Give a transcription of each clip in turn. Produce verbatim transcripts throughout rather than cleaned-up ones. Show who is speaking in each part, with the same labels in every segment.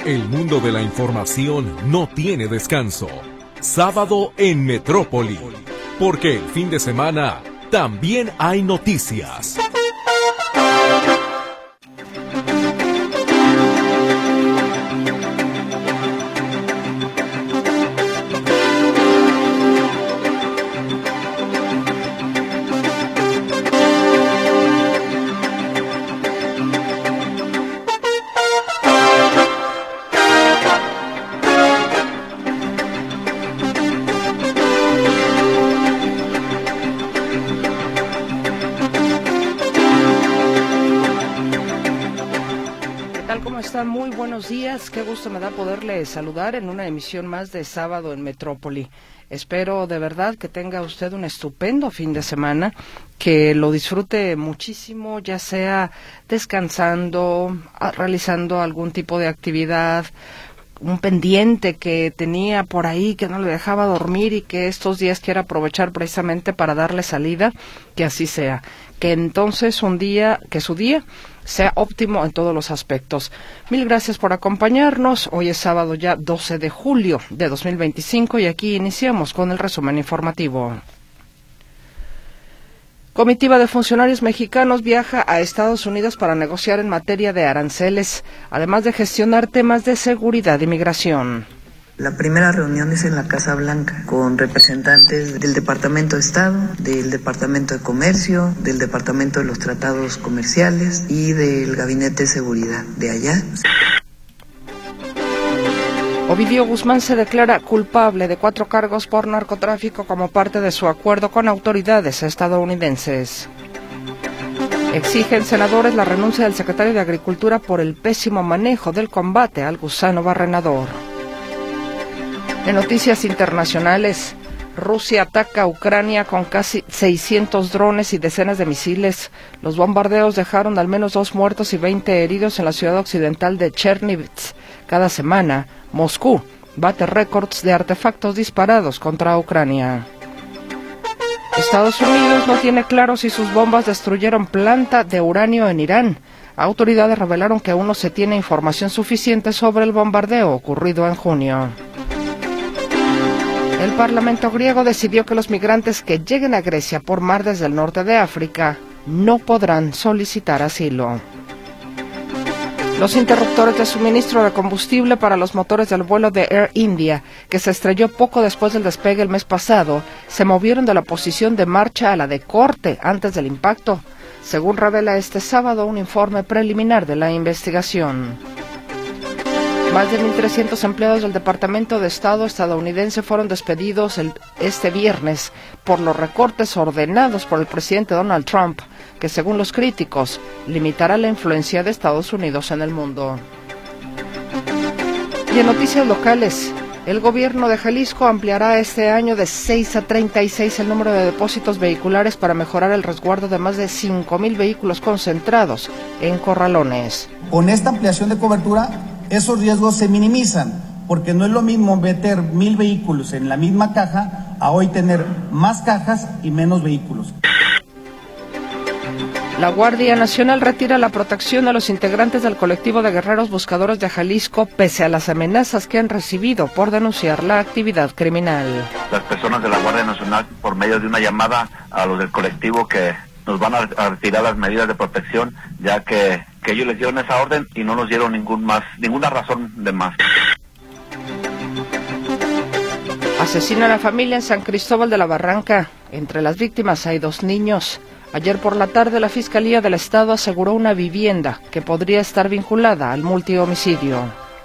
Speaker 1: El mundo de la información no tiene descanso. Sábado en Metrópoli, porque el fin de semana también hay noticias.
Speaker 2: Muy buenos días, qué gusto me da poderle saludar en una emisión más de Sábado en Metrópoli. Espero de verdad que tenga usted un estupendo fin de semana, que lo disfrute muchísimo, ya sea descansando, realizando algún tipo de actividad, un pendiente que tenía por ahí que no le dejaba dormir y que estos días quiere aprovechar precisamente para darle salida, que así sea. Que entonces un día, que su día sea óptimo en todos los aspectos. Mil gracias por acompañarnos. Hoy es sábado ya doce de julio de dos mil veinticinco y aquí iniciamos con el resumen informativo. Comitiva de funcionarios mexicanos viaja a Estados Unidos para negociar en materia de aranceles, además de gestionar temas de seguridad y migración.
Speaker 3: La primera reunión es en la Casa Blanca, con representantes del Departamento de Estado, del Departamento de Comercio, del Departamento de los Tratados Comerciales y del Gabinete de Seguridad de allá.
Speaker 2: Ovidio Guzmán se declara culpable de cuatro cargos por narcotráfico como parte de su acuerdo con autoridades estadounidenses. Exigen senadores la renuncia del secretario de Agricultura por el pésimo manejo del combate al gusano barrenador. En noticias internacionales, Rusia ataca a Ucrania con casi seiscientos drones y decenas de misiles. Los bombardeos dejaron al menos dos muertos y veinte heridos en la ciudad occidental de Chernivtsi. Cada semana, Moscú bate récords de artefactos disparados contra Ucrania. Estados Unidos no tiene claro si sus bombas destruyeron planta de uranio en Irán. Autoridades revelaron que aún no se tiene información suficiente sobre el bombardeo ocurrido en junio. El Parlamento griego decidió que los migrantes que lleguen a Grecia por mar desde el norte de África no podrán solicitar asilo. Los interruptores de suministro de combustible para los motores del vuelo de Air India, que se estrelló poco después del despegue el mes pasado, se movieron de la posición de marcha a la de corte antes del impacto, según revela este sábado un informe preliminar de la investigación. Más de mil trescientos empleados del Departamento de Estado estadounidense fueron despedidos el, este viernes por los recortes ordenados por el presidente Donald Trump, que según los críticos limitará la influencia de Estados Unidos en el mundo. Y en noticias locales, el gobierno de Jalisco ampliará este año de seis a treinta y seis el número de depósitos vehiculares para mejorar el resguardo de más de cinco mil vehículos concentrados en corralones.
Speaker 4: Con esta ampliación de cobertura, esos riesgos se minimizan, porque no es lo mismo meter mil vehículos en la misma caja a hoy tener más cajas y menos vehículos.
Speaker 2: La Guardia Nacional retira la protección a los integrantes del colectivo de guerreros buscadores de Jalisco, pese a las amenazas que han recibido por denunciar la actividad criminal.
Speaker 5: Las personas de la Guardia Nacional, por medio de una llamada a los del colectivo, que nos van a, a retirar las medidas de protección, ya que, que ellos les dieron esa orden y no nos dieron ningún más, ninguna razón de más.
Speaker 2: Asesina a la familia en San Cristóbal de la Barranca. Entre las víctimas hay dos niños. Ayer por la tarde la Fiscalía del Estado aseguró una vivienda que podría estar vinculada al multihomicidio.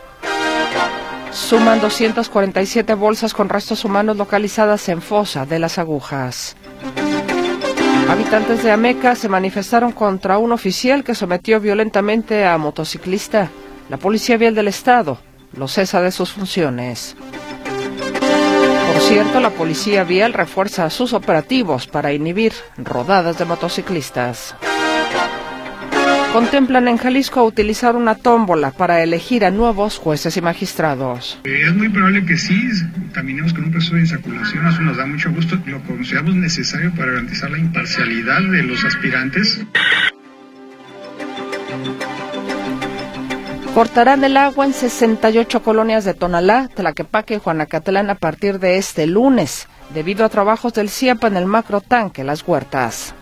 Speaker 2: Suman doscientas cuarenta y siete bolsas con restos humanos localizadas en Fosa de las Agujas. Habitantes de Ameca se manifestaron contra un oficial que sometió violentamente a motociclista. La Policía Vial del Estado lo cesa de sus funciones. Por cierto, la Policía Vial refuerza sus operativos para inhibir rodadas de motociclistas. Contemplan en Jalisco utilizar una tómbola para elegir a nuevos jueces y magistrados.
Speaker 6: Es muy probable que sí, caminemos con un proceso de insaculación, eso nos da mucho gusto, lo consideramos necesario para garantizar la imparcialidad de los aspirantes.
Speaker 2: Cortarán el agua en sesenta y ocho colonias de Tonalá, Tlaquepaque y Juanacatlán a partir de este lunes, debido a trabajos del C I A P en el macrotanque Las Huertas.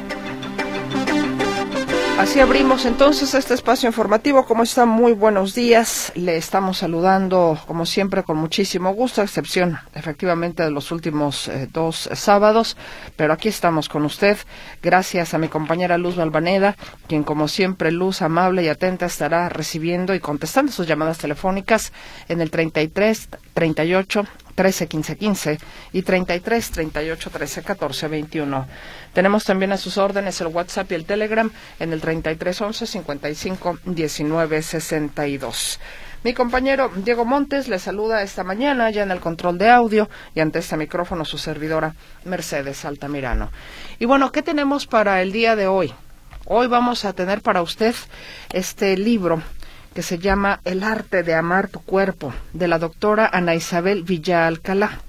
Speaker 2: Así abrimos entonces este espacio informativo. ¿Cómo están? Muy buenos días. Le estamos saludando, como siempre, con muchísimo gusto, a excepción, efectivamente, de los últimos eh, dos sábados. Pero aquí estamos con usted, gracias a mi compañera Luz Balvaneda, quien, como siempre, Luz, amable y atenta, estará recibiendo y contestando sus llamadas telefónicas en el treinta y tres, treinta y ocho, trece, quince, quince y treinta y tres, treinta y ocho, trece, catorce, veintiuno. Tenemos también a sus órdenes el WhatsApp y el Telegram en el treinta y tres, once, cincuenta y cinco, diecinueve, sesenta y dos. Mi compañero Diego Montes le saluda esta mañana ya en el control de audio y ante este micrófono su servidora Mercedes Altamirano. Y bueno, ¿qué tenemos para el día de hoy? Hoy vamos a tener para usted este libro que se llama El arte de amar tu cuerpo, de la doctora Ana Isabel Villa-Alcalá.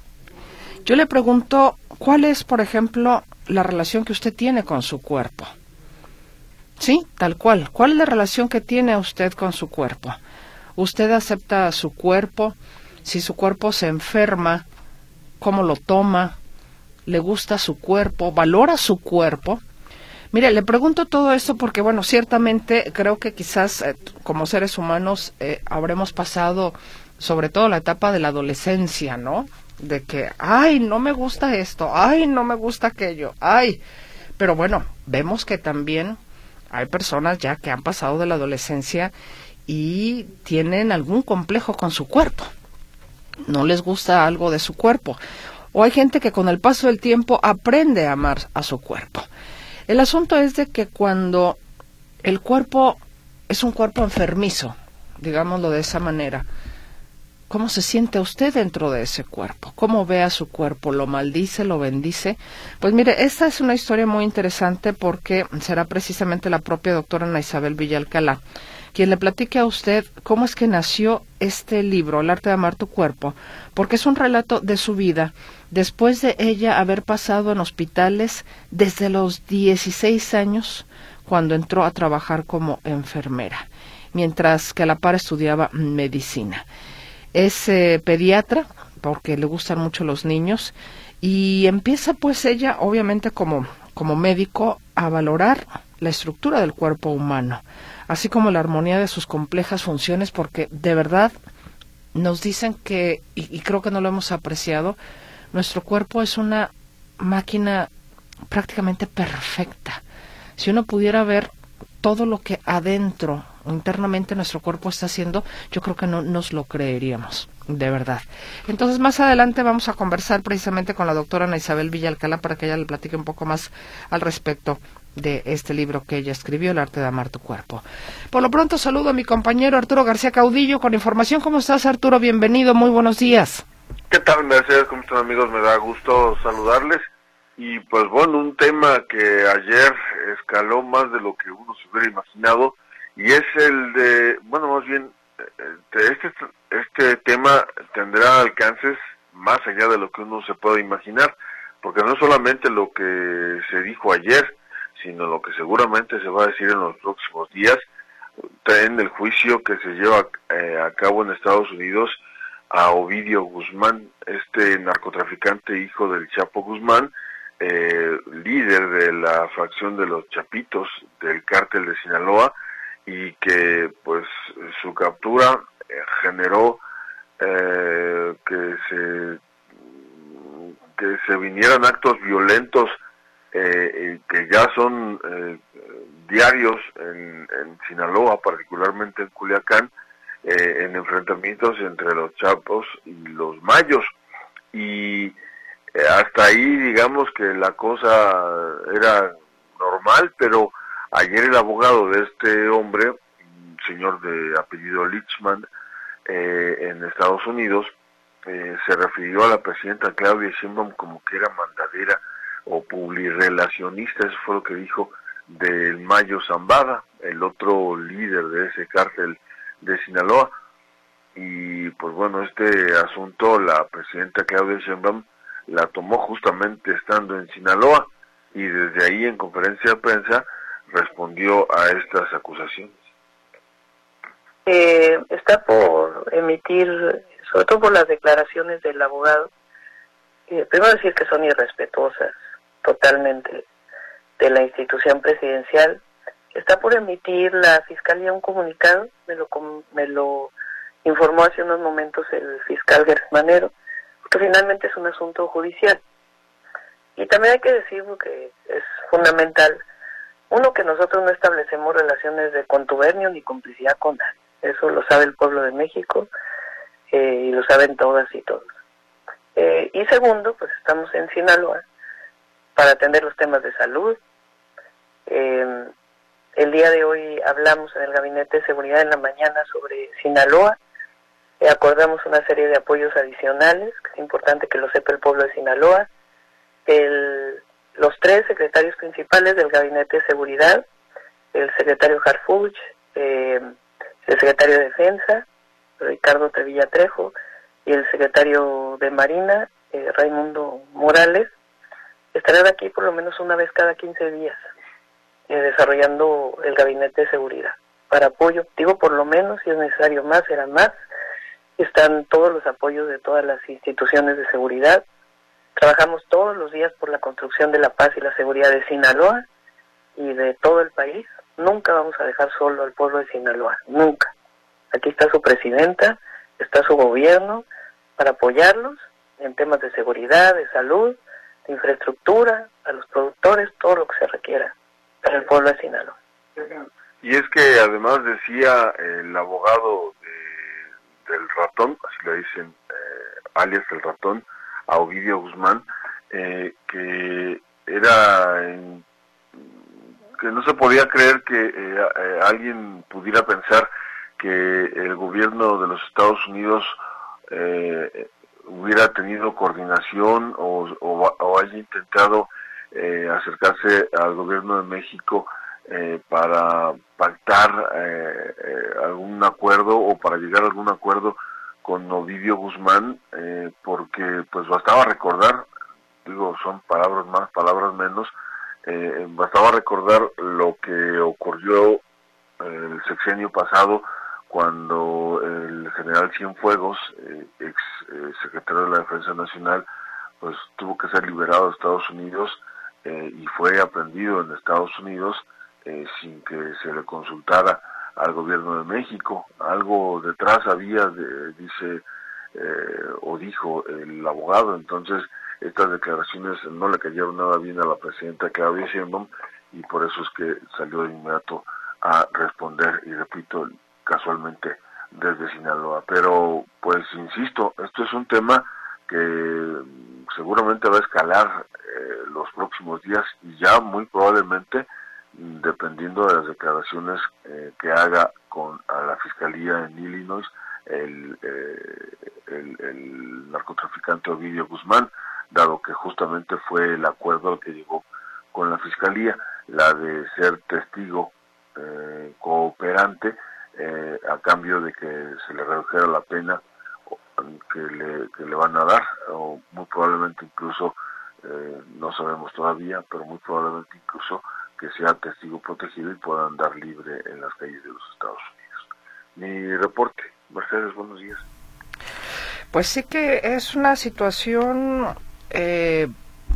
Speaker 2: Yo le pregunto, ¿cuál es, por ejemplo, la relación que usted tiene con su cuerpo? Sí, tal cual. ¿Cuál es la relación que tiene usted con su cuerpo? ¿Usted acepta su cuerpo? Si su cuerpo se enferma, ¿cómo lo toma? ¿Le gusta su cuerpo? ¿Valora su cuerpo? Mire, le pregunto todo esto porque, bueno, ciertamente creo que quizás eh, como seres humanos eh, habremos pasado sobre todo la etapa de la adolescencia, ¿no? De que, ay, no me gusta esto, ay, no me gusta aquello, ay. Pero bueno, vemos que también hay personas ya que han pasado de la adolescencia y tienen algún complejo con su cuerpo. No les gusta algo de su cuerpo. O hay gente que con el paso del tiempo aprende a amar a su cuerpo. El asunto es de que cuando el cuerpo es un cuerpo enfermizo, digámoslo de esa manera, ¿cómo se siente usted dentro de ese cuerpo? ¿Cómo ve a su cuerpo? ¿Lo maldice? ¿Lo bendice? Pues mire, esta es una historia muy interesante porque será precisamente la propia doctora Ana Isabel Villa-Alcalá quien le platique a usted cómo es que nació este libro, El arte de amar tu cuerpo, porque es un relato de su vida, después de ella haber pasado en hospitales desde los dieciséis años, cuando entró a trabajar como enfermera, mientras que a la par estudiaba medicina. Es eh, pediatra, porque le gustan mucho los niños, y empieza pues ella, obviamente como, como médico, a valorar la estructura del cuerpo humano, así como la armonía de sus complejas funciones, porque de verdad nos dicen que, y, y creo que no lo hemos apreciado, nuestro cuerpo es una máquina prácticamente perfecta. Si uno pudiera ver todo lo que adentro, internamente nuestro cuerpo está haciendo, yo creo que no nos lo creeríamos, de verdad. Entonces, más adelante vamos a conversar precisamente con la doctora Ana Isabel Villa-Alcalá para que ella le platique un poco más al respecto de este libro que ella escribió, El arte de amar tu cuerpo. Por lo pronto, saludo a mi compañero Arturo García Caudillo con información. ¿Cómo estás, Arturo? Bienvenido, muy buenos días.
Speaker 7: ¿Qué tal, Mercedes? ¿Cómo están, amigos? Me da gusto saludarles. Y pues bueno, un tema que ayer escaló más de lo que uno se hubiera imaginado, y es el de, bueno, más bien, este, este tema tendrá alcances más allá de lo que uno se puede imaginar, porque no solamente lo que se dijo ayer, sino lo que seguramente se va a decir en los próximos días, en el juicio que se lleva eh, a cabo en Estados Unidos a Ovidio Guzmán, este narcotraficante hijo del Chapo Guzmán, eh, líder de la facción de los Chapitos del cártel de Sinaloa, y que pues su captura eh, generó eh, que se que se vinieran actos violentos eh, que ya son eh, diarios en, en Sinaloa, particularmente en Culiacán, eh, en enfrentamientos entre los Chapos y los Mayos, y eh, hasta ahí digamos que la cosa era normal, pero ayer el abogado de este hombre, un señor de apellido Lichman, eh, en Estados Unidos, eh, se refirió a la presidenta Claudia Sheinbaum como que era mandadera o publirelacionista. Eso fue lo que dijo del Mayo Zambada, el otro líder de ese cártel de Sinaloa. Y pues bueno, este asunto la presidenta Claudia Sheinbaum la tomó justamente estando en Sinaloa, y desde ahí en conferencia de prensa respondió a estas acusaciones.
Speaker 8: Eh, está por emitir, sobre todo por las declaraciones del abogado, eh, primero decir que son irrespetuosas totalmente de la institución presidencial. Está por emitir la Fiscalía un comunicado, me lo, me lo informó hace unos momentos el fiscal Gertz Manero, que finalmente es un asunto judicial. Y también hay que decir que es fundamental, uno, que nosotros no establecemos relaciones de contubernio ni complicidad con nadie. Eso lo sabe el pueblo de México eh, y lo saben todas y todos. Eh, y segundo, pues estamos en Sinaloa para atender los temas de salud. Eh, el día de hoy hablamos en el Gabinete de Seguridad en la mañana sobre Sinaloa. Eh, acordamos una serie de apoyos adicionales, que es importante que lo sepa el pueblo de Sinaloa. El, los tres secretarios principales del Gabinete de Seguridad, el secretario Harfuch, eh, el secretario de Defensa, Ricardo Trevilla Trejo, y el secretario de Marina, eh, Raimundo Morales, estarán aquí por lo menos una vez cada quince días, eh, desarrollando el Gabinete de Seguridad. Para apoyo, digo por lo menos, si es necesario más, será más. Están todos los apoyos de todas las instituciones de seguridad. Trabajamos todos los días por la construcción de la paz y la seguridad de Sinaloa y de todo el país. Nunca vamos a dejar solo al pueblo de Sinaloa, nunca. Aquí está su presidenta, está su gobierno para apoyarlos en temas de seguridad, de salud, de infraestructura, a los productores, todo lo que se requiera para el pueblo de Sinaloa.
Speaker 7: Y es que además decía el abogado de, del ratón, así le dicen, eh, alias el ratón, a Ovidio Guzmán, eh, que era en, que no se podía creer que eh, eh, alguien pudiera pensar que el gobierno de los Estados Unidos eh, hubiera tenido coordinación o, o, o haya intentado eh, acercarse al gobierno de México eh, para pactar eh, eh, algún acuerdo o para llegar a algún acuerdo con Ovidio Guzmán, eh, porque pues bastaba recordar, digo, son palabras más, palabras menos, eh, bastaba recordar lo que ocurrió el sexenio pasado cuando el general Cienfuegos, eh, ex eh, secretario de la Defensa Nacional, pues tuvo que ser liberado de Estados Unidos eh, y fue aprendido en Estados Unidos eh, sin que se le consultara al gobierno de México. Algo detrás había, de, dice eh, o dijo el abogado. Entonces estas declaraciones no le cayeron nada bien a la presidenta Claudia Sheinbaum y por eso es que salió de inmediato a responder, y repito, casualmente desde Sinaloa. Pero pues insisto, esto es un tema que seguramente va a escalar eh, los próximos días y ya muy probablemente, dependiendo de las declaraciones eh, que haga con a la Fiscalía en Illinois, el, eh, el, el narcotraficante Ovidio Guzmán, dado que justamente fue el acuerdo al que llegó con la Fiscalía, la de ser testigo eh, cooperante eh, a cambio de que se le redujera la pena que le, que le van a dar, o muy probablemente incluso, eh, no sabemos todavía, pero muy probablemente incluso que sea testigo protegido y pueda andar libre en las calles de los Estados Unidos. Mi reporte. Mercedes, buenos días.
Speaker 2: Pues sí que es una situación eh,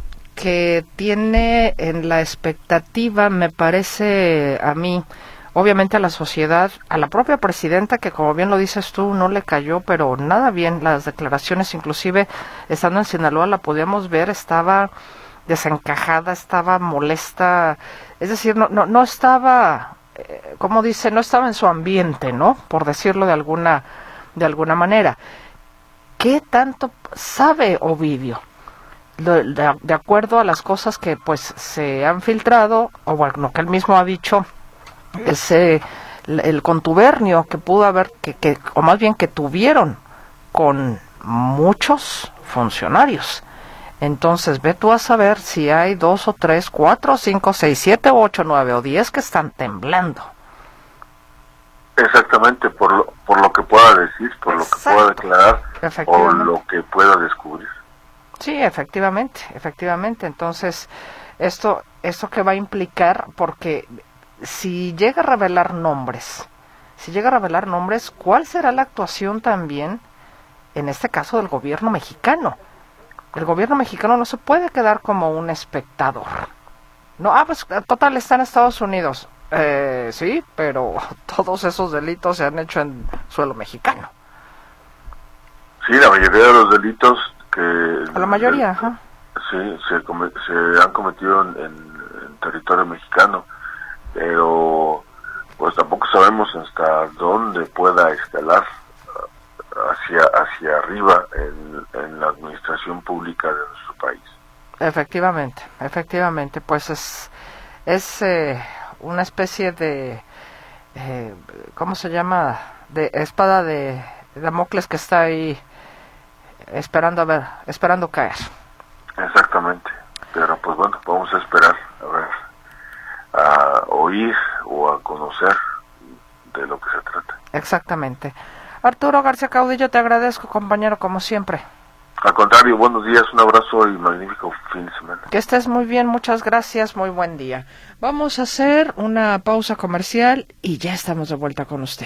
Speaker 2: que tiene en la expectativa, me parece a mí, obviamente a la sociedad, a la propia presidenta, que como bien lo dices tú, no le cayó, pero nada bien las declaraciones, inclusive estando en Sinaloa la podíamos ver, estaba desencajada, estaba molesta, es decir, no no no estaba, eh, como dice, no estaba en su ambiente, ¿no? Por decirlo de alguna de alguna manera. ¿Qué tanto sabe Ovidio? De, de, de acuerdo a las cosas que pues se han filtrado, o bueno, que él mismo ha dicho, ese el contubernio que pudo haber, que, que o más bien que tuvieron con muchos funcionarios. Entonces, ve tú a saber si hay dos o tres, cuatro, cinco, seis, siete, ocho, nueve o diez que están temblando.
Speaker 7: Exactamente, por lo, por lo que pueda decir, por lo que pueda declarar o lo que pueda descubrir.
Speaker 2: Sí, efectivamente, efectivamente. Entonces, esto, esto que va a implicar, porque si llega a revelar nombres si llega a revelar nombres, ¿cuál será la actuación también, en este caso, del gobierno mexicano? El gobierno mexicano no se puede quedar como un espectador. No, ah, pues total, está en Estados Unidos. Eh, sí, pero todos esos delitos se han hecho en suelo mexicano.
Speaker 7: Sí, la mayoría de los delitos que...
Speaker 2: La mayoría, ajá.
Speaker 7: Sí, se, come, se han cometido en, en, en territorio mexicano, pero pues tampoco sabemos hasta dónde pueda escalar hacia hacia arriba en, en la administración pública de nuestro país. Efectivamente,
Speaker 2: efectivamente, pues es es eh, una especie de eh, ¿cómo se llama? De espada de Damocles que está ahí esperando a ver, esperando caer.
Speaker 7: Exactamente, pero pues bueno, vamos a esperar a ver, a oír o a conocer de lo que se trata.
Speaker 2: Exactamente. Arturo García Caudillo, te agradezco, compañero, como siempre.
Speaker 7: Al contrario, buenos días, un abrazo y magnífico fin de semana.
Speaker 2: Que estés muy bien, muchas gracias, muy buen día. Vamos a hacer una pausa comercial y ya estamos de vuelta con usted.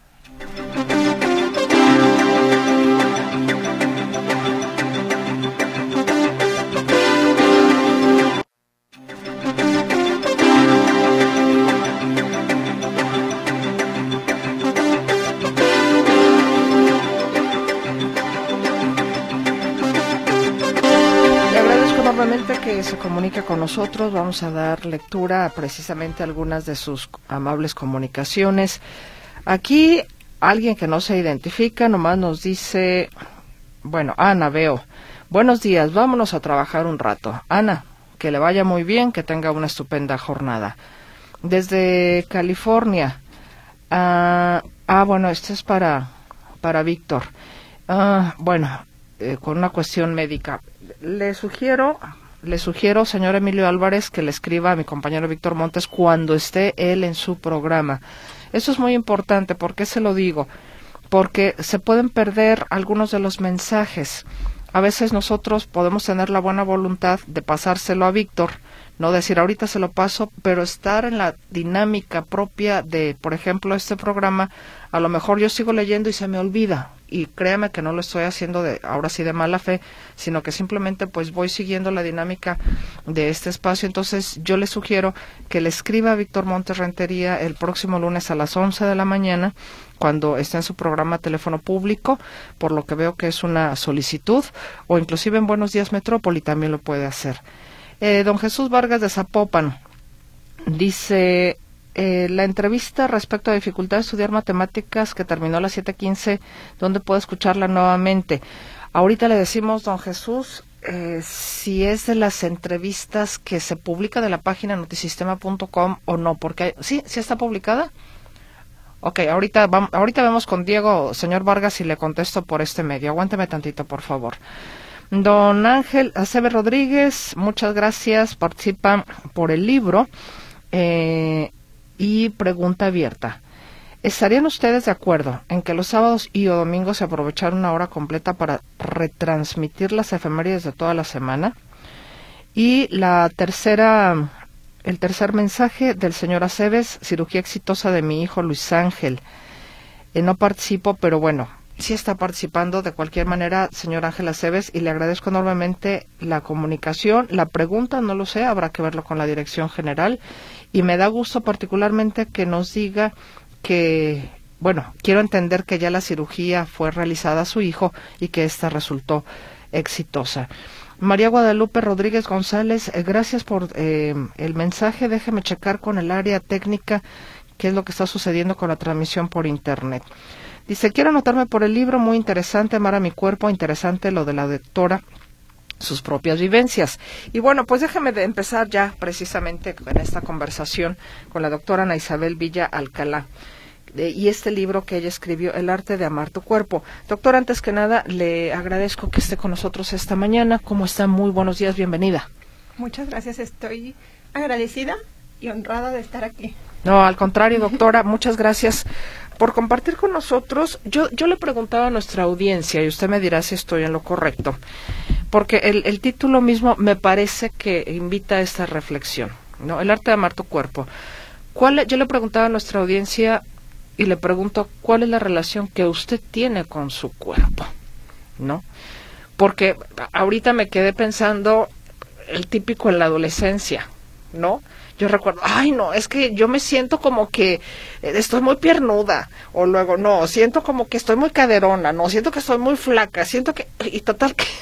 Speaker 2: Que se comunique con nosotros, vamos a dar lectura a precisamente algunas de sus amables comunicaciones. Aquí alguien que no se identifica nomás nos dice, bueno, Ana, veo, buenos días, vámonos a trabajar un rato. Ana, que le vaya muy bien, que tenga una estupenda jornada. Desde California, ah, ah bueno, esto es para, para Víctor. Ah, bueno, eh, con una cuestión médica. Le sugiero... Le sugiero, señor Emilio Álvarez, que le escriba a mi compañero Víctor Montes cuando esté él en su programa. Eso es muy importante. ¿Por qué se lo digo? Porque se pueden perder algunos de los mensajes. A veces nosotros podemos tener la buena voluntad de pasárselo a Víctor, no decir ahorita se lo paso, pero estar en la dinámica propia de, por ejemplo, este programa, a lo mejor yo sigo leyendo y se me olvida. Y créame que no lo estoy haciendo de ahora sí de mala fe, sino que simplemente pues voy siguiendo la dinámica de este espacio. Entonces yo le sugiero que le escriba a Víctor Montes Rentería el próximo lunes a las once de la mañana, cuando esté en su programa Teléfono Público, por lo que veo que es una solicitud, o inclusive en Buenos Días Metrópoli también lo puede hacer. Eh, don Jesús Vargas de Zapopan dice... Eh, la entrevista respecto a dificultad de estudiar matemáticas que terminó a las siete quince, ¿dónde puedo escucharla nuevamente? Ahorita le decimos, don Jesús, eh, si es de las entrevistas que se publica de la página notisistema punto com o no, porque hay, sí, sí está publicada. Ok, ahorita, vamos, ahorita vemos con Diego, señor Vargas, y le contesto por este medio. Aguánteme tantito, por favor. Don Ángel Aceves Rodríguez, muchas gracias, participa por el libro. Eh... Y pregunta abierta. ¿Estarían ustedes de acuerdo en que los sábados y o domingos se aprovechar una hora completa para retransmitir las efemérides de toda la semana? Y la tercera, el tercer mensaje del señor Aceves, cirugía exitosa de mi hijo Luis Ángel. Eh, no participo, pero bueno, sí está participando de cualquier manera, señor Ángel Aceves, y le agradezco enormemente la comunicación. La pregunta no lo sé, habrá que verlo con la dirección general. Y me da gusto particularmente que nos diga que, bueno, quiero entender que ya la cirugía fue realizada a su hijo y que esta resultó exitosa. María Guadalupe Rodríguez González, eh, gracias por eh, el mensaje. Déjeme checar con el área técnica qué es lo que está sucediendo con la transmisión por internet. Dice, quiero anotarme por el libro, muy interesante, Amar a mi cuerpo, interesante lo de la doctora, sus propias vivencias. Y bueno, pues déjeme de empezar ya precisamente en esta conversación con la doctora Ana Isabel Villa Alcalá de, y este libro que ella escribió, El arte de amar tu cuerpo. Doctora, antes que nada, le agradezco que esté con nosotros esta mañana. ¿Cómo está? Muy buenos días, bienvenida.
Speaker 9: Muchas gracias, estoy agradecida y honrada de estar aquí.
Speaker 2: No, al contrario, doctora, muchas gracias por compartir con nosotros. Yo, yo le preguntaba a nuestra audiencia, y usted me dirá si estoy en lo correcto, porque el, el título mismo me parece que invita a esta reflexión, ¿no? El arte de amar tu cuerpo. ¿Cuál, yo le preguntaba a nuestra audiencia y le pregunto cuál es la relación que usted tiene con su cuerpo, ¿no? Porque ahorita me quedé pensando el típico en la adolescencia, ¿no? Yo recuerdo, ay no, es que yo me siento como que estoy muy piernuda, o luego, no, siento como que estoy muy caderona, no, siento que estoy muy flaca, siento que, y total que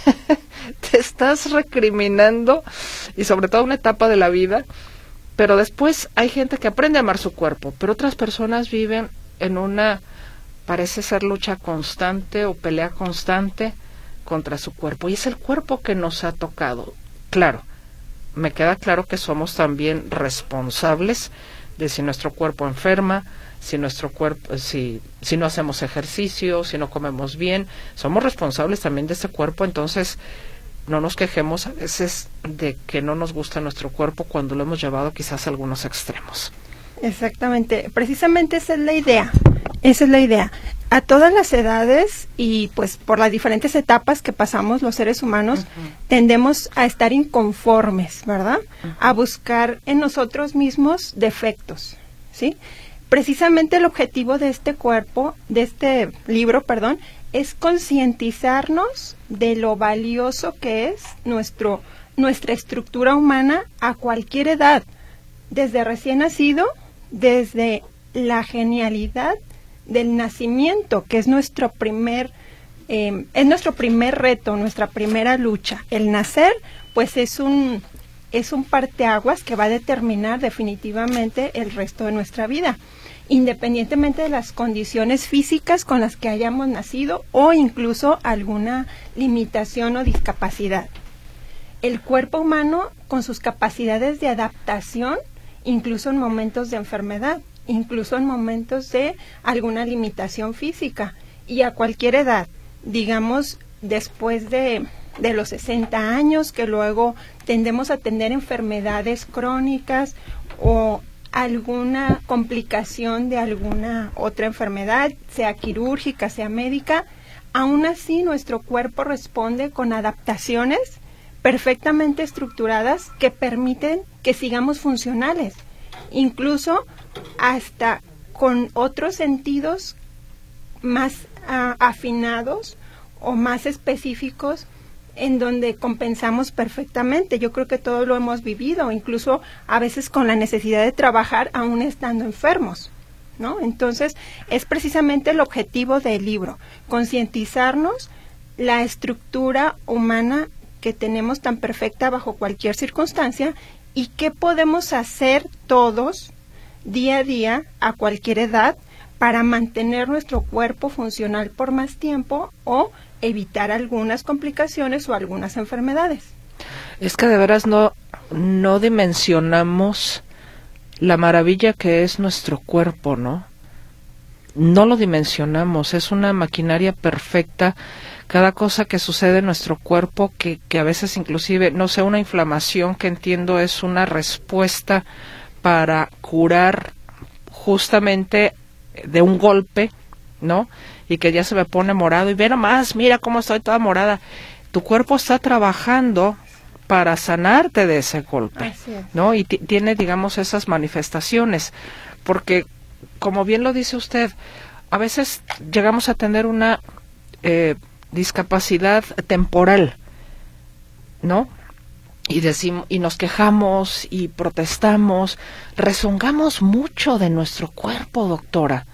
Speaker 2: te estás recriminando, y sobre todo una etapa de la vida, pero después hay gente que aprende a amar su cuerpo, pero otras personas viven en una, parece ser lucha constante o pelea constante contra su cuerpo, y es el cuerpo que nos ha tocado. Claro, me queda claro que somos también responsables de si nuestro cuerpo enferma, si nuestro cuerpo, si, si no hacemos ejercicio, si no comemos bien, somos responsables también de ese cuerpo. Entonces no nos quejemos a veces de que no nos gusta nuestro cuerpo cuando lo hemos llevado quizás a algunos extremos.
Speaker 9: Exactamente, precisamente esa es la idea, esa es la idea. A todas las edades y pues por las diferentes etapas que pasamos los seres humanos, uh-huh. tendemos a estar inconformes, ¿verdad? Uh-huh. A buscar en nosotros mismos defectos, ¿sí? Precisamente el objetivo de este cuerpo, de este libro, perdón, es concientizarnos de lo valioso que es nuestro, nuestra estructura humana a cualquier edad, desde recién nacido, desde la genialidad del nacimiento, que es nuestro primer eh, es nuestro primer reto, nuestra primera lucha. El nacer, pues es un es un parteaguas que va a determinar definitivamente el resto de nuestra vida, independientemente de las condiciones físicas con las que hayamos nacido o incluso alguna limitación o discapacidad. El cuerpo humano, con sus capacidades de adaptación, incluso en momentos de enfermedad, incluso en momentos de alguna limitación física, y a cualquier edad, digamos después de, de los sesenta años, que luego tendemos a tener enfermedades crónicas o alguna complicación de alguna otra enfermedad, sea quirúrgica, sea médica, aún así nuestro cuerpo responde con adaptaciones perfectamente estructuradas que permiten que sigamos funcionales, incluso hasta con otros sentidos más uh, afinados o más específicos en donde compensamos perfectamente. Yo creo que todos lo hemos vivido, incluso a veces con la necesidad de trabajar aún estando enfermos, ¿no? Entonces, es precisamente el objetivo del libro, concientizarnos la estructura humana que tenemos tan perfecta bajo cualquier circunstancia y qué podemos hacer todos día a día, a cualquier edad, para mantener nuestro cuerpo funcional por más tiempo o evitar algunas complicaciones o algunas enfermedades.
Speaker 2: Es que de veras no, no dimensionamos la maravilla que es nuestro cuerpo, ¿no? No lo dimensionamos, es una maquinaria perfecta. Cada cosa que sucede en nuestro cuerpo, que, que a veces inclusive, no sé, una inflamación que entiendo es una respuesta para curar justamente de un golpe, ¿no? Y que ya se me pone morado y ve nomás, mira cómo estoy toda morada. Tu cuerpo está trabajando para sanarte de ese golpe,
Speaker 9: Así es.
Speaker 2: ¿no? Y t- tiene, digamos, esas manifestaciones, porque como bien lo dice usted, a veces llegamos a tener una eh, discapacidad temporal, ¿no? Y decimos, y nos quejamos y protestamos, rezongamos mucho de nuestro cuerpo, doctora,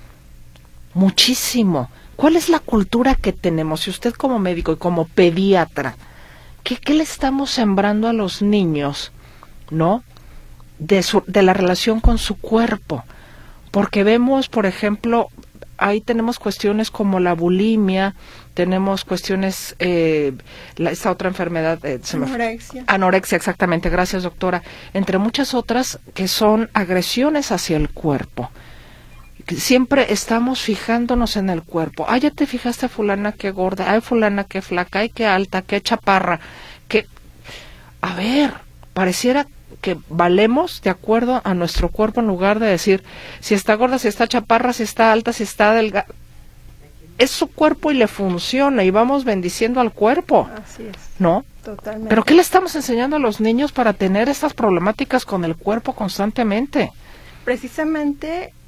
Speaker 2: muchísimo. ¿Cuál es la cultura que tenemos? Si usted como médico y como pediatra, ¿qué, qué le estamos sembrando a los niños, no? De su, de la relación con su cuerpo, porque vemos, por ejemplo, ahí tenemos cuestiones como la bulimia, tenemos cuestiones, eh, la, esta otra enfermedad, eh, se me
Speaker 9: Anorexia.
Speaker 2: fue, anorexia, exactamente, gracias doctora, entre muchas otras que son agresiones hacia el cuerpo. Siempre estamos fijándonos en el cuerpo. Ay, ya te fijaste, fulana, qué gorda, ay, fulana, qué flaca, ay, qué alta, qué chaparra, que, a ver, pareciera que valemos de acuerdo a nuestro cuerpo en lugar de decir si está gorda, si está chaparra, si está alta, si está delgada. Es su cuerpo y le funciona y vamos bendiciendo al cuerpo.
Speaker 9: Así es.
Speaker 2: ¿No?
Speaker 9: Totalmente.
Speaker 2: ¿Pero qué le estamos enseñando a los niños para tener estas problemáticas con el cuerpo constantemente?
Speaker 9: Precisamente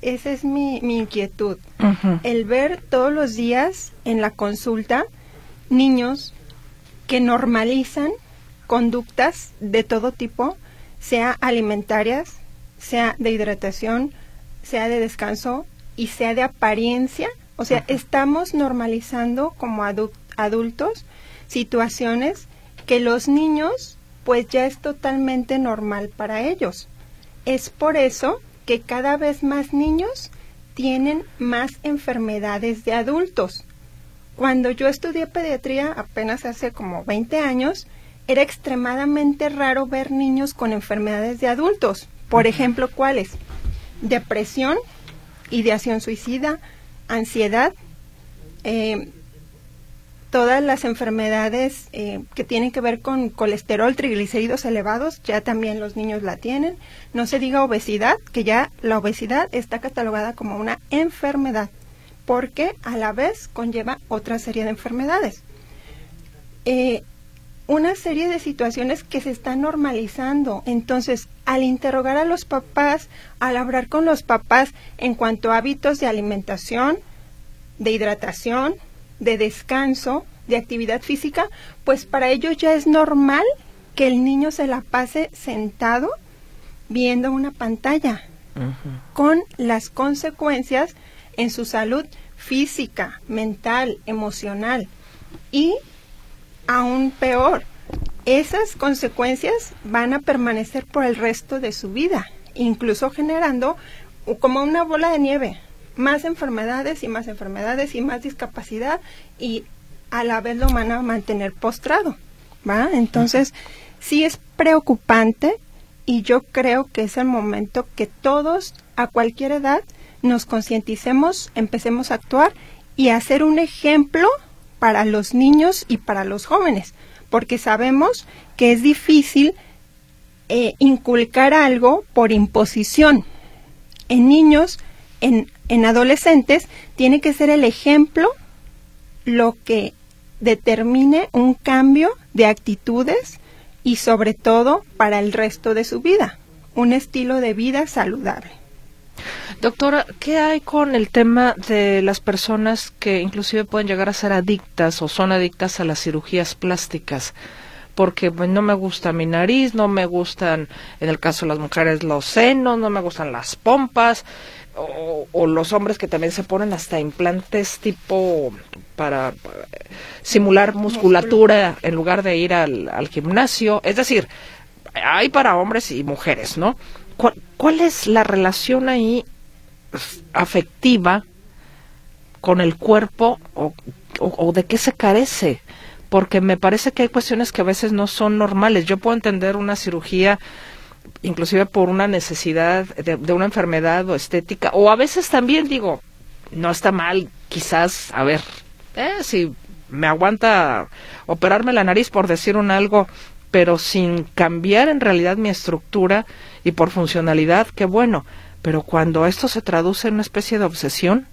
Speaker 9: esa es mi, mi inquietud. Uh-huh. El ver todos los días en la consulta niños que normalizan conductas de todo tipo, sea alimentarias, sea de hidratación, sea de descanso y sea de apariencia. O sea, uh-huh. estamos normalizando como adu- adultos situaciones que los niños pues ya es totalmente normal para ellos. Es por eso que cada vez más niños tienen más enfermedades de adultos. Cuando yo estudié pediatría apenas hace como veinte años, era extremadamente raro ver niños con enfermedades de adultos. Por ejemplo, ¿cuáles? Depresión, ideación suicida, ansiedad, eh, todas las enfermedades eh, que tienen que ver con colesterol, triglicéridos elevados, ya también los niños la tienen. No se diga obesidad, que ya la obesidad está catalogada como una enfermedad, porque a la vez conlleva otra serie de enfermedades. Eh, una serie de situaciones que se están normalizando. Entonces, al interrogar a los papás, al hablar con los papás en cuanto a hábitos de alimentación, de hidratación, de descanso, de actividad física, pues para ellos ya es normal que el niño se la pase sentado viendo una pantalla, uh-huh. con las consecuencias en su salud física, mental, emocional y aún peor, esas consecuencias van a permanecer por el resto de su vida, incluso generando como una bola de nieve, más enfermedades y más enfermedades y más discapacidad, y a la vez lo van a mantener postrado, ¿va? Entonces, sí es preocupante, y yo creo que es el momento que todos, a cualquier edad, nos concienticemos, empecemos a actuar y a ser un ejemplo para los niños y para los jóvenes, porque sabemos que es difícil eh, inculcar algo por imposición. En niños, en, en adolescentes, tiene que ser el ejemplo lo que determine un cambio de actitudes y sobre todo para el resto de su vida, un estilo de vida saludable.
Speaker 2: Doctora, ¿qué hay con el tema de las personas que inclusive pueden llegar a ser adictas o son adictas a las cirugías plásticas? Porque pues, no me gusta mi nariz, no me gustan, en el caso de las mujeres, los senos, no me gustan las pompas, o, o los hombres que también se ponen hasta implantes tipo para, para simular musculatura en lugar de ir al, al gimnasio. Es decir, hay para hombres y mujeres, ¿no? ¿Cuál, cuál es la relación ahí afectiva con el cuerpo o, o, o de qué se carece? Porque me parece que hay cuestiones que a veces no son normales. Yo puedo entender una cirugía inclusive por una necesidad de, de una enfermedad o estética, o a veces también digo, no está mal quizás, a ver, eh, si me aguanta operarme la nariz por decir un algo, pero sin cambiar en realidad mi estructura y por funcionalidad, qué bueno. Pero cuando esto se traduce en una especie de obsesión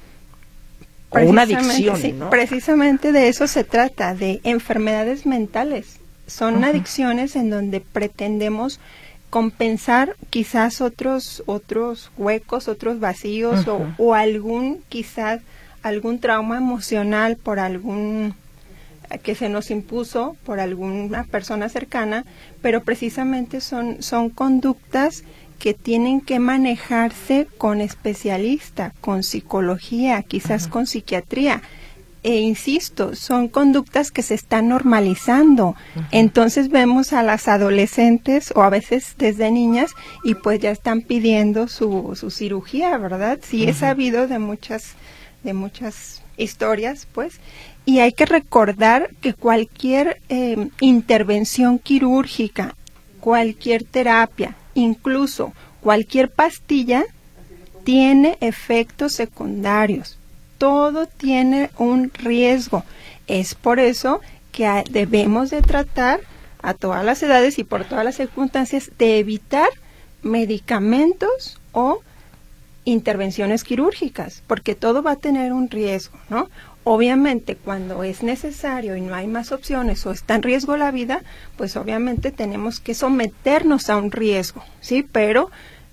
Speaker 2: o una adicción,
Speaker 9: sí,
Speaker 2: ¿no?
Speaker 9: Precisamente de eso se trata, de enfermedades mentales. Son uh-huh. adicciones en donde pretendemos compensar quizás otros otros huecos, otros vacíos uh-huh. o, o algún quizás algún trauma emocional por algún que se nos impuso por alguna persona cercana, pero precisamente son son conductas que tienen que manejarse con especialista, con psicología, quizás uh-huh. con psiquiatría. E insisto, son conductas que se están normalizando. Uh-huh. Entonces vemos a las adolescentes o a veces desde niñas y pues ya están pidiendo su, su cirugía, ¿verdad? Sí, uh-huh. he sabido de muchas, de muchas historias, pues. Y hay que recordar que cualquier eh, intervención quirúrgica, cualquier terapia, incluso cualquier pastilla, tiene efectos secundarios. Todo tiene un riesgo. Es por eso que debemos de tratar a todas las edades y por todas las circunstancias de evitar medicamentos o intervenciones quirúrgicas, porque todo va a tener un riesgo, ¿no? Obviamente, cuando es necesario y no hay más opciones o está en riesgo la vida, pues obviamente tenemos que someternos a un riesgo, ¿sí? Pero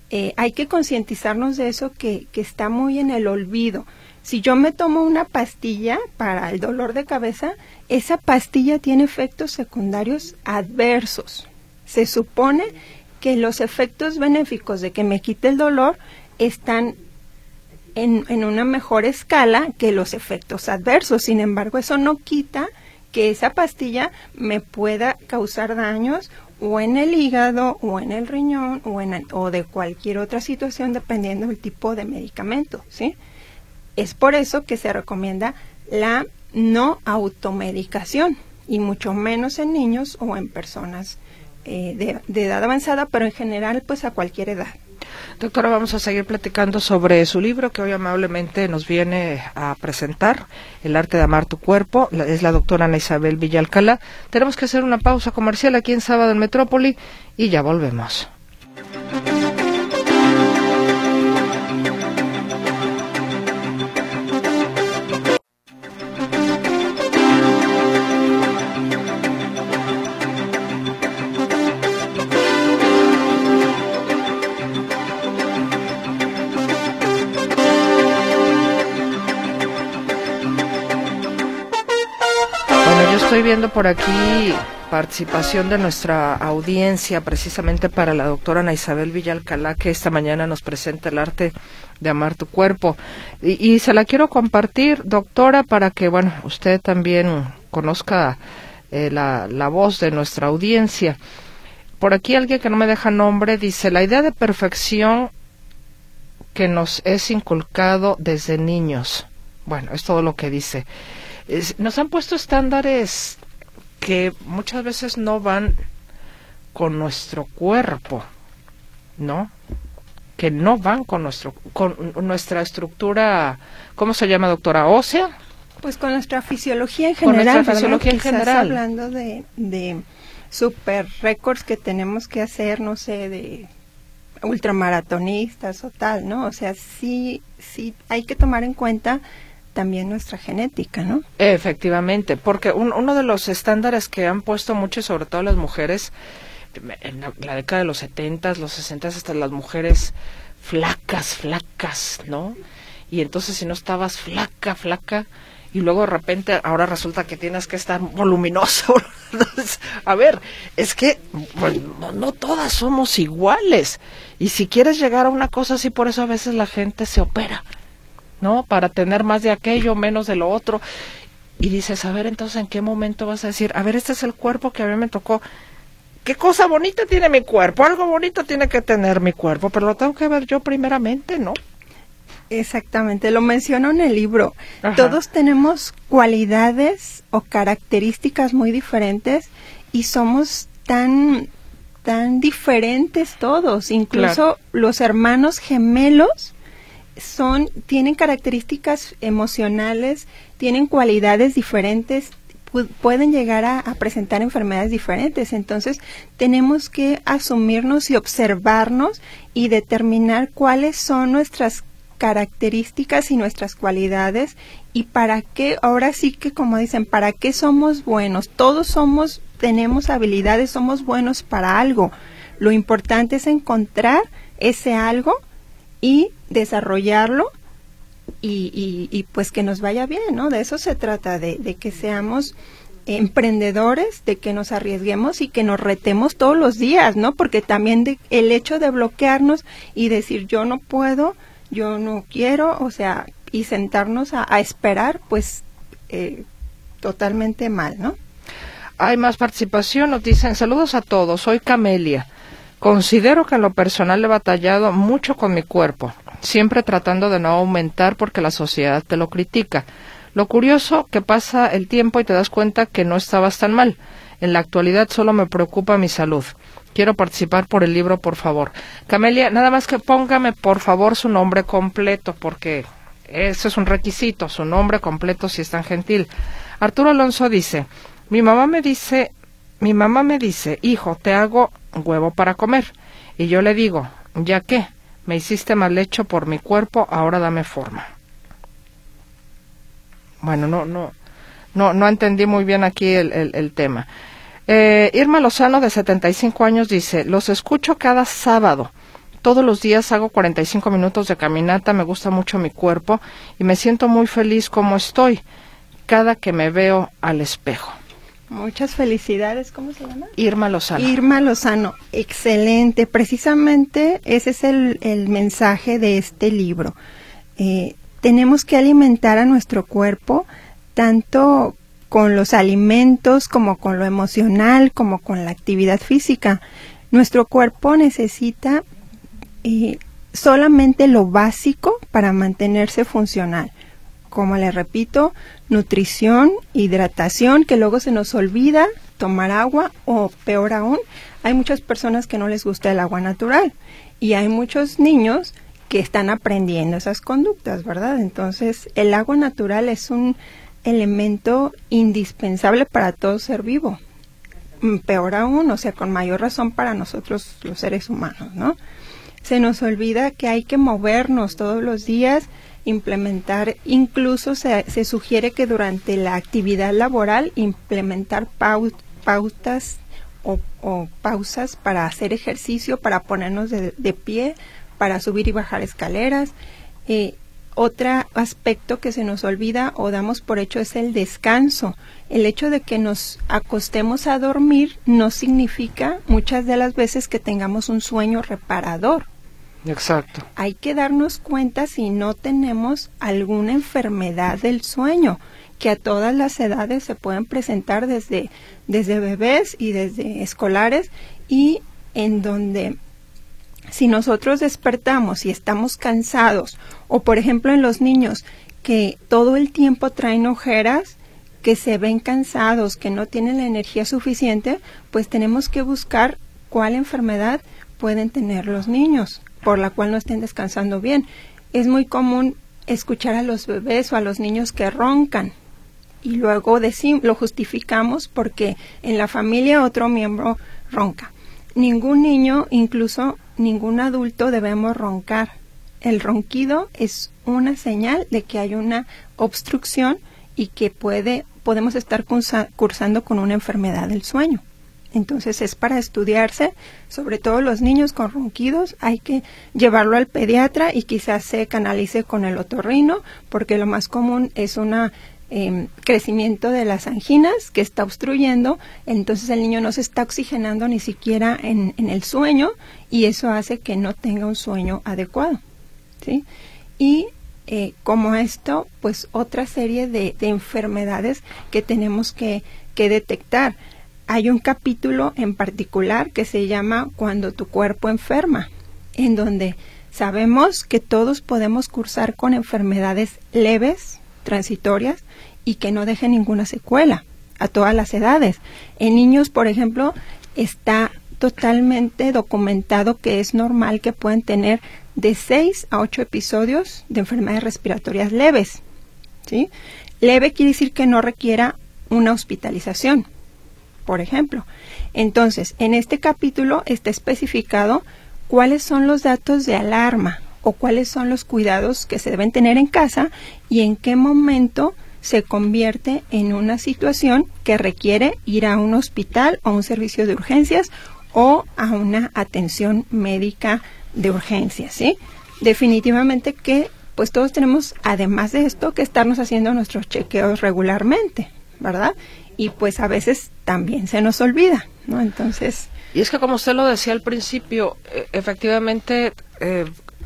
Speaker 9: eh, hay que concientizarnos de eso que, que está muy en el olvido. Si yo me tomo una pastilla para el dolor de cabeza, esa pastilla tiene efectos secundarios adversos. Se supone que los efectos benéficos de que me quite el dolor están en, en una mejor escala que los efectos adversos. Sin embargo, eso no quita que esa pastilla me pueda causar daños o en el hígado, o en el riñón, o, en el, o de cualquier otra situación, dependiendo del tipo de medicamento, ¿sí? Es por eso que se recomienda la no automedicación, y mucho menos en niños o en personas eh, de, de edad avanzada, pero en general, pues a cualquier edad.
Speaker 2: Doctora, vamos a seguir platicando sobre su libro que hoy amablemente nos viene a presentar, El arte de amar tu cuerpo. La, es la doctora Ana Isabel Villalcalá. Tenemos que hacer una pausa comercial aquí en Sábado en Metrópoli y ya volvemos. Estoy viendo por aquí participación de nuestra audiencia precisamente para la doctora Ana Isabel Villalcalá, que esta mañana nos presenta el arte de amar tu cuerpo. Y, y se la quiero compartir, doctora, para que, bueno, usted también conozca eh, la, la voz de nuestra audiencia. Por aquí alguien que no me deja nombre dice, la idea de perfección que nos es inculcado desde niños. Bueno, es todo lo que dice. Nos han puesto estándares que muchas veces no van con nuestro cuerpo, ¿no? Que no van con nuestro con nuestra estructura, ¿cómo se llama, doctora? ¿Ósea?
Speaker 9: Pues con nuestra fisiología en general.
Speaker 2: Con nuestra fisiología en general.
Speaker 9: Estás hablando de, de super récords que tenemos que hacer, no sé, de ultramaratonistas o tal, ¿no? O sea, sí, sí hay que tomar en cuenta también nuestra genética, ¿no?
Speaker 2: Efectivamente, porque un, uno de los estándares que han puesto mucho, sobre todo las mujeres, en la, la década de los setentas, los sesentas, hasta las mujeres flacas, flacas, ¿no? Y entonces si no estabas flaca, flaca, y luego de repente ahora resulta que tienes que estar voluminoso. Entonces, a ver, es que bueno, no, no todas somos iguales, y si quieres llegar a una cosa así, por eso a veces la gente se opera, ¿no? Para tener más de aquello, menos de lo otro. Y dices, a ver, entonces, ¿en qué momento vas a decir, a ver, este es el cuerpo que a mí me tocó? ¿Qué cosa bonita tiene mi cuerpo? Algo bonito tiene que tener mi cuerpo, pero lo tengo que ver yo primeramente, ¿no?
Speaker 9: Exactamente, lo menciono en el libro.
Speaker 2: Ajá. Todos
Speaker 9: tenemos cualidades o características muy diferentes y somos tan, tan diferentes todos. Incluso claro, los hermanos gemelos son tienen características emocionales, tienen cualidades diferentes, pu- pueden llegar a, a presentar enfermedades diferentes. Entonces tenemos que asumirnos y observarnos y determinar cuáles son nuestras características y nuestras cualidades y para qué, ahora sí que como dicen, para qué somos buenos. Todos somos, tenemos habilidades, somos buenos para algo. Lo importante es encontrar ese algo y desarrollarlo y, y, y pues que nos vaya bien, ¿no? De eso se trata, de, de que seamos emprendedores, de que nos arriesguemos y que nos retemos todos los días, ¿no? Porque también de, el hecho de bloquearnos y decir yo no puedo, yo no quiero, o sea, y sentarnos a, a esperar, pues eh, totalmente mal, ¿no?
Speaker 2: Hay más participación, nos dicen, saludos a todos, soy Camelia. Considero que en lo personal he batallado mucho con mi cuerpo, siempre tratando de no aumentar porque la sociedad te lo critica. Lo curioso que pasa el tiempo y te das cuenta que no estabas tan mal. En la actualidad solo me preocupa mi salud. Quiero participar por el libro, por favor. Camelia, nada más que póngame por favor su nombre completo, porque ese es un requisito, su nombre completo si es tan gentil. Arturo Alonso dice, mi mamá me dice, mi mamá me dice, hijo, te hago huevo para comer. Y yo le digo, ¿ya qué? Me hiciste mal hecho por mi cuerpo, ahora dame forma. Bueno, no, no, no, no entendí muy bien aquí el, el, el tema. Eh, Irma Lozano, de setenta y cinco años, dice, los escucho cada sábado, Todos los días hago cuarenta y cinco minutos de caminata, me gusta mucho mi cuerpo y me siento muy feliz como estoy cada que me veo al espejo.
Speaker 9: Muchas felicidades, ¿cómo se llama?
Speaker 2: Irma Lozano.
Speaker 9: Irma Lozano, excelente. Precisamente ese es el, el mensaje de este libro. Eh, tenemos que alimentar a nuestro cuerpo tanto con los alimentos como con lo emocional, como con la actividad física. Nuestro cuerpo necesita eh, solamente lo básico para mantenerse funcional. Como le repito, nutrición, hidratación, que luego se nos olvida tomar agua, o peor aún, hay muchas personas que no les gusta el agua natural y hay muchos niños que están aprendiendo esas conductas, ¿verdad? Entonces, el agua natural es un elemento indispensable para todo ser vivo. Peor aún, o sea, con mayor razón para nosotros los seres humanos, ¿no? Se nos olvida que hay que movernos todos los días, implementar, incluso se, se sugiere que durante la actividad laboral implementar pau, pautas o, o pausas para hacer ejercicio, para ponernos de, de pie, para subir y bajar escaleras. Eh, otro aspecto que se nos olvida o damos por hecho es el descanso. El hecho de que nos acostemos a dormir no significa muchas de las veces que tengamos un sueño reparador.
Speaker 2: Exacto.
Speaker 9: Hay que darnos cuenta si no tenemos alguna enfermedad del sueño, que a todas las edades se pueden presentar desde, desde bebés y desde escolares, y en donde si nosotros despertamos y estamos cansados, o por ejemplo en los niños que todo el tiempo traen ojeras, que se ven cansados, que no tienen la energía suficiente, pues tenemos que buscar cuál enfermedad pueden tener los niños, por la cual no estén descansando bien. Es muy común escuchar a los bebés o a los niños que roncan y luego decimos, lo justificamos porque en la familia otro miembro ronca. Ningún niño, incluso ningún adulto, debemos roncar. El ronquido es una señal de que hay una obstrucción y que puede podemos estar cursa, cursando con una enfermedad del sueño. Entonces es para estudiarse, sobre todo los niños con ronquidos, hay que llevarlo al pediatra y quizás se canalice con el otorrino, porque lo más común es un eh, crecimiento de las anginas que está obstruyendo, entonces el niño no se está oxigenando ni siquiera en, en el sueño, y eso hace que no tenga un sueño adecuado, ¿sí? Y eh, como esto, pues otra serie de, de enfermedades que tenemos que, que detectar. Hay un capítulo en particular que se llama Cuando tu cuerpo enferma, en donde sabemos que todos podemos cursar con enfermedades leves, transitorias, y que no dejen ninguna secuela a todas las edades. En niños, por ejemplo, está totalmente documentado que es normal que puedan tener de seis a ocho episodios de enfermedades respiratorias leves, ¿sí? Leve quiere decir que no requiera una hospitalización, por ejemplo. Entonces, en este capítulo está especificado cuáles son los datos de alarma o cuáles son los cuidados que se deben tener en casa y en qué momento se convierte en una situación que requiere ir a un hospital o un servicio de urgencias o a una atención médica de urgencias, ¿sí? Definitivamente que pues todos tenemos, además de esto, que estarnos haciendo nuestros chequeos regularmente, ¿verdad? Y pues a veces también se nos olvida, ¿no? Entonces...
Speaker 2: Y es que como usted lo decía al principio, eh, efectivamente eh,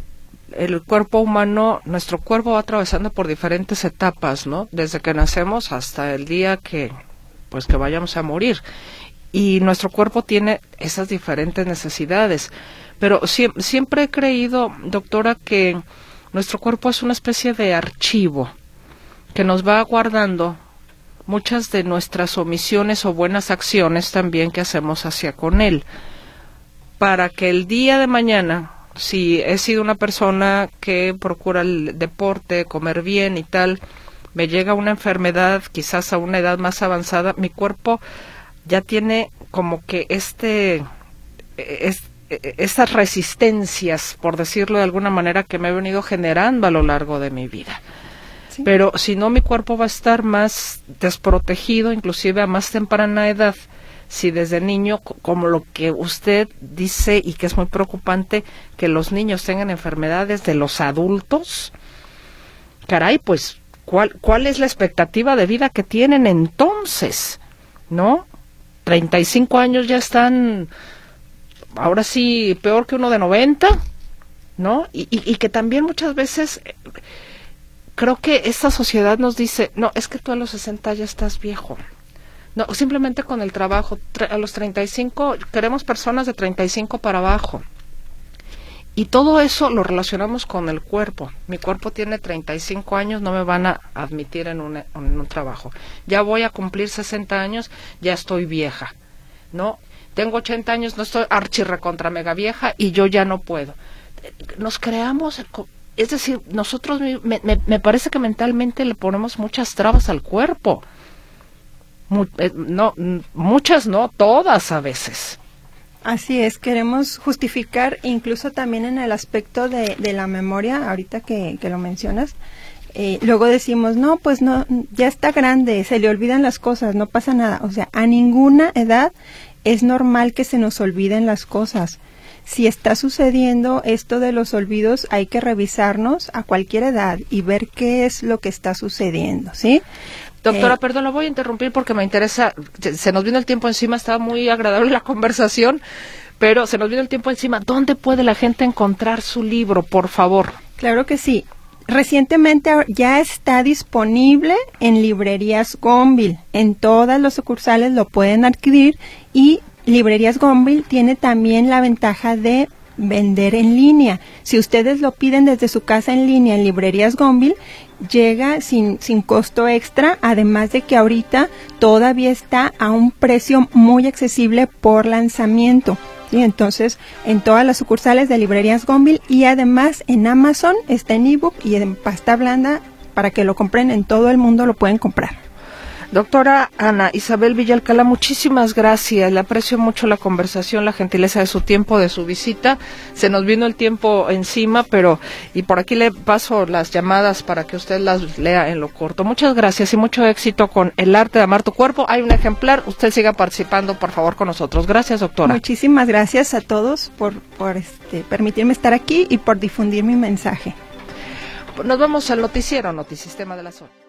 Speaker 2: el cuerpo humano, nuestro cuerpo va atravesando por diferentes etapas, ¿no? Desde que nacemos hasta el día que, pues que vayamos a morir. Y nuestro cuerpo tiene esas diferentes necesidades. Pero si, siempre he creído, doctora, que nuestro cuerpo es una especie de archivo que nos va guardando muchas de nuestras omisiones o buenas acciones también que hacemos hacia con él, para que el día de mañana, si he sido una persona que procura el deporte, comer bien y tal, me llega una enfermedad quizás a una edad más avanzada, mi cuerpo ya tiene como que este, es, esas resistencias, por decirlo de alguna manera, que me he venido generando a lo largo de mi vida. Sí. Pero si no, mi cuerpo va a estar más desprotegido, inclusive a más temprana edad, si desde niño, como lo que usted dice y que es muy preocupante, que los niños tengan enfermedades de los adultos, caray, pues, ¿cuál, cuál es la expectativa de vida que tienen entonces? ¿No? treinta y cinco años ya están, ahora sí, peor que uno de noventa, ¿no? Y, y, y que también muchas veces creo que esta sociedad nos dice, no, es que tú a los sesenta ya estás viejo. No, simplemente con el trabajo, a los treinta y cinco, queremos personas de treinta y cinco para abajo. Y todo eso lo relacionamos con el cuerpo. Mi cuerpo tiene treinta y cinco años, no me van a admitir en un, en un trabajo. Ya voy a cumplir sesenta años, ya estoy vieja, ¿no? Tengo ochenta años, no estoy archirrecontra mega vieja y yo ya no puedo. Nos creamos, es decir, nosotros, me, me, me parece que mentalmente le ponemos muchas trabas al cuerpo. Mu, eh, no, muchas no, todas a veces.
Speaker 9: Así es, queremos justificar incluso también en el aspecto de, de la memoria, ahorita que, que lo mencionas, eh, luego decimos, no, pues no, ya está grande, se le olvidan las cosas, no pasa nada. O sea, a ninguna edad es normal que se nos olviden las cosas. Si está sucediendo esto de los olvidos, hay que revisarnos a cualquier edad y ver qué es lo que está sucediendo, ¿sí?
Speaker 2: Doctora,
Speaker 9: eh,
Speaker 2: perdón, la voy a interrumpir porque me interesa, se nos vino el tiempo encima, estaba muy agradable la conversación, pero se nos vino el tiempo encima. ¿Dónde puede la gente encontrar su libro, por favor?
Speaker 9: Claro que sí. Recientemente ya está disponible en librerías Gonville. En todas las sucursales lo pueden adquirir y Librerías Gonville tiene también la ventaja de vender en línea. Si ustedes lo piden desde su casa en línea en Librerías Gonville, llega sin, sin costo extra, además de que ahorita todavía está a un precio muy accesible por lanzamiento. ¿Sí? Entonces, en todas las sucursales de Librerías Gonville y además en Amazon está en ebook y en pasta blanda para que lo compren en todo el mundo, lo pueden comprar.
Speaker 2: Doctora Ana Isabel Villalcalá, muchísimas gracias. Le aprecio mucho la conversación, la gentileza de su tiempo, de su visita. Se nos vino el tiempo encima, pero y por aquí le paso las llamadas para que usted las lea en lo corto. Muchas gracias y mucho éxito con El arte de amar tu cuerpo. Hay un ejemplar, usted siga participando, por favor, con nosotros. Gracias, doctora.
Speaker 9: Muchísimas gracias a todos por, por este, permitirme estar aquí y por difundir mi mensaje.
Speaker 2: Nos vamos al noticiero Notisistema de las Horas.